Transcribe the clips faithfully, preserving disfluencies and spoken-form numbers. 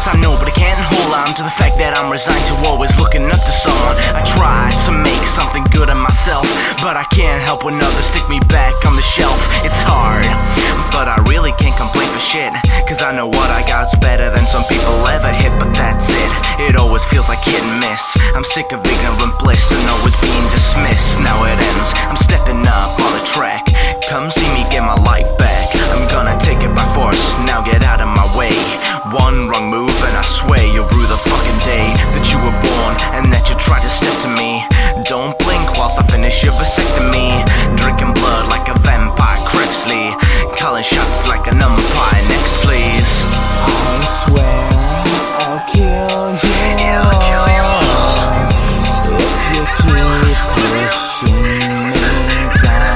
Yes, I know, but I can't hold on to the fact that I'm resigned to always looking up to someone. I try to make something good of myself, but I can't help when others stick me back on the shelf. It's hard, but I really can't complain for shit, cause I know what I got's better than some people ever hit. But that's it, it always feels like hit and miss. I'm sick of ignorant bliss and always being dismissed. Now it ends, I'm stepping up on the track. Come see me get my life back. I'm gonna take it by force, now get out of my way. One wrong move and I swear you'll rue the fucking day that you were born and that you tried to step to me. Don't blink whilst I finish your vasectomy. Drinking blood like a vampire, Crepsley. Calling shots like an umpire. Next please. I swear I'll kill you. I'll kill you. If you keep pushing me down,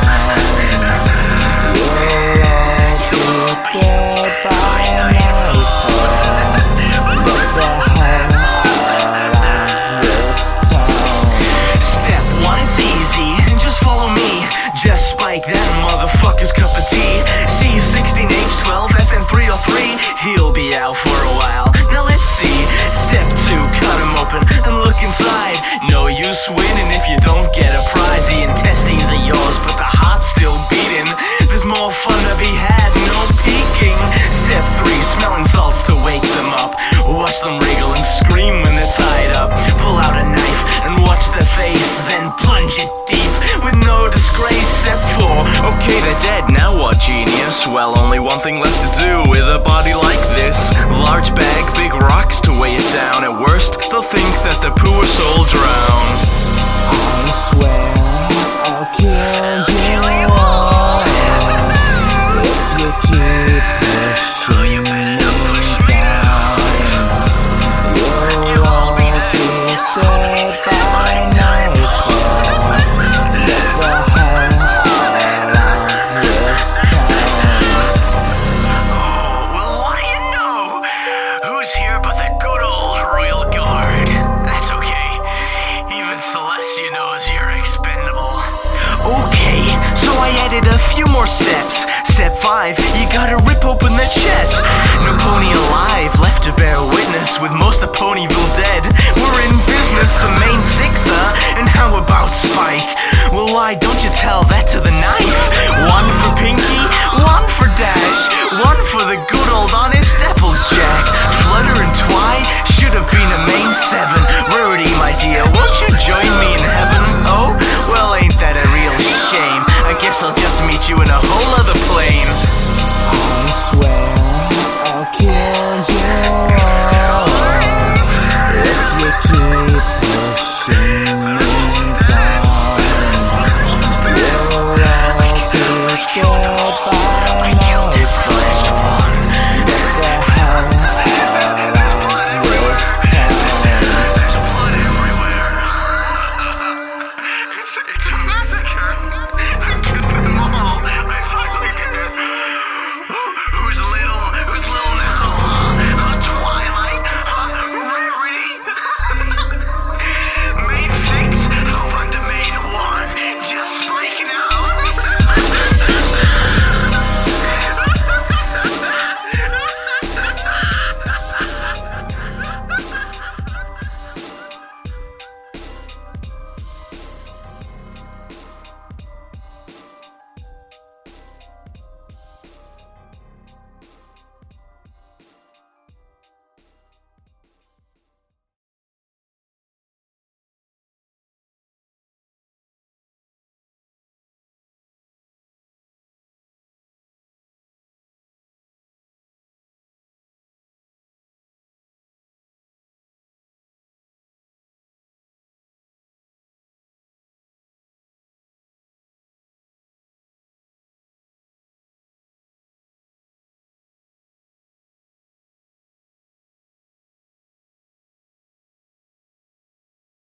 you'll all be dead by nightfall. Get the hell out of this town. Step one, it's easy, just follow me. Just spike that motherfucker's cup of tea. C sixteen H twelve F N three oh three. He'll be out for a while. Now let's see. Step two, cut him open and look inside. No use winning if you don't get a prize. The intestines are yours, but the heart's still beating. There's more fun to be had, no peeking. Step three, smelling salts to wake them up. Watch them wriggle and scream when they're tied up. Pull out a knife and watch their face, then plunge it deep with no disgrace. Step four, okay, they're dead, now what, genius? Well, only one thing left to do with a body like this. Large bag, big rocks to weigh it down. At worst, they'll think that their poor soul drowned. I swear I'll kill you. If you keep pushing me down, you'll all be dead by nightfall. Get the hell out of this town. Oh, well, what do you know? Who's here but the good old Royal Guard? That's okay. Even Celestia knows you're expendable. Okay, so I added a few more steps. Step five, you gotta rip open the chest. No pony alive left to bear witness, with most of Ponyville dead. We're in business, the main sixer. And how about Spike? Well, why don't you tell that to the knife? One for Pinky, one for Dash, one for the good old honest Applejack. Flutter and Twy should have been a main seven. Rarity, my dear,